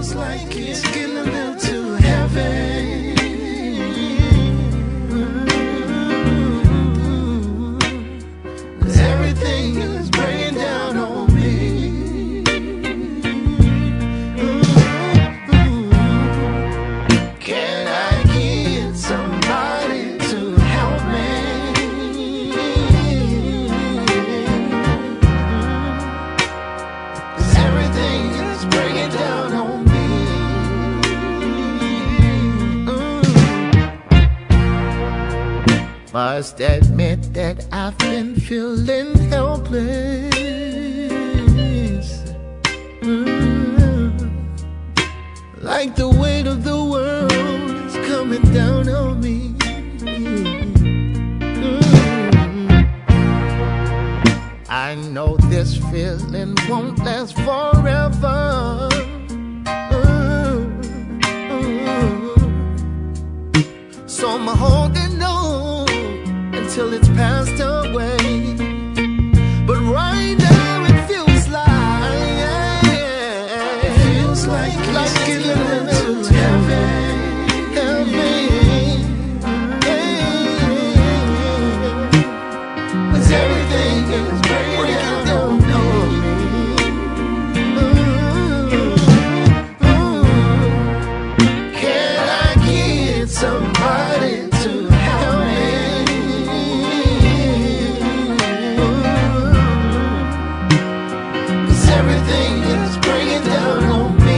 feels like it's getting a little too heavy. Everything is bringing down on me. Can I get somebody to help me? 'Cause everything is bringing down on me. Must admit that I've been feeling helpless. Like the weight of the world is coming down on me. I know this feeling won't last forever. So I'm holding on until it's passed away. But right now it feels like it's getting a little too heavy. Cause everything is breaking down on me. Can I get somebody to help me? 'Cause everything is bringing down on me.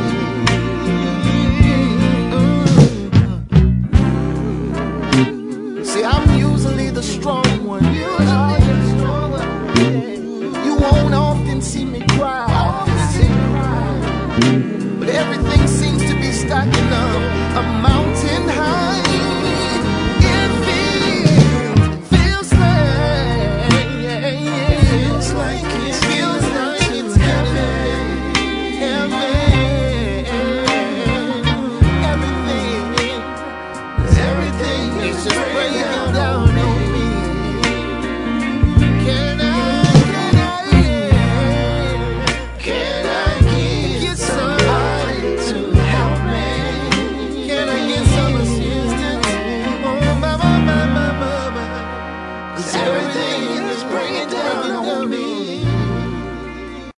See, I'm usually the strong one. You won't often see me cry. But everything seems to be stacking up a mountain high. It feels like it's heavy. Everything is just bringing down.